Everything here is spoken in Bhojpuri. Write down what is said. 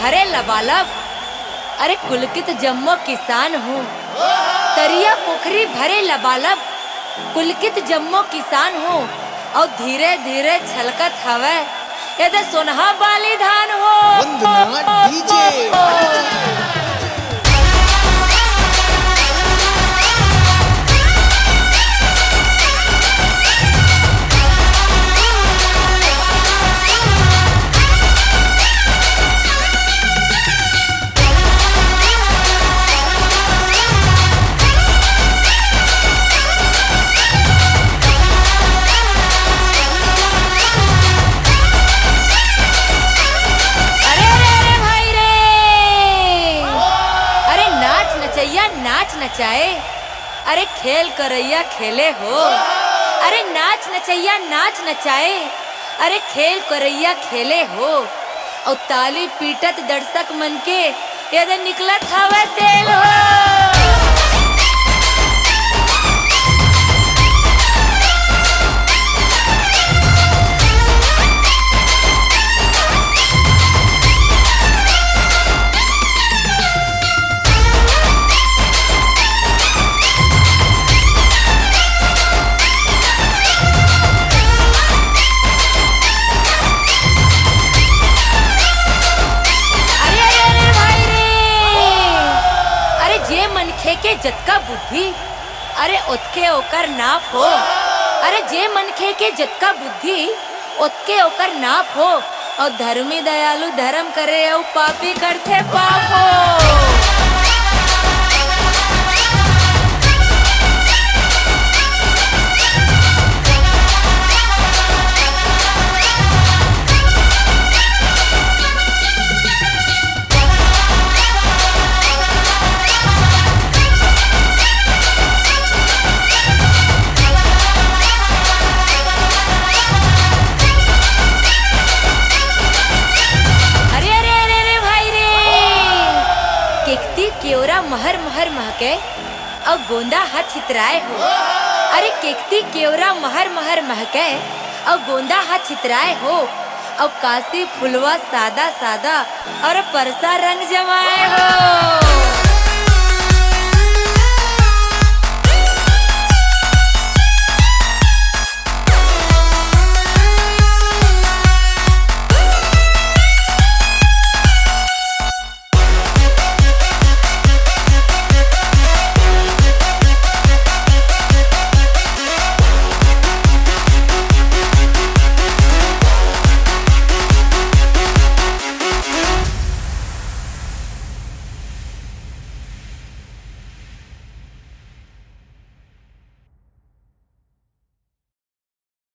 भरे लबालब, अरे कुलकित जम्मो किसान हूँ। तरिया पोखरी भरे लबालब, कुलकित जम्मो किसान हूँ। और धीरे धीरे छलकत हवे ये सोनहा बाली धान हो। वंदना डीजे। नाच नचाए, अरे खेल करैया खेले हो। अरे नाच नचैया नाच नचाए, अरे खेल करैया खेले हो। और ताली पीटत दर्शक मन के यदि निकलत हवे तेल हो। के जतका बुद्धि, अरे ओतके ओकर नाप हो। अरे जे मनखे के जतका बुद्धि ओतके ओकर नाप हो। और धर्मी दयालु धर्म करे और पापी करते पाप हो। केवरा महर महर महके और गोंदा हाथ छितराए हो। अरे केकती केवरा महर महर महके और गोंदा हाथ छितराए हो। और काशी फुलवा सादा सादा और परसा रंग जमाए हो।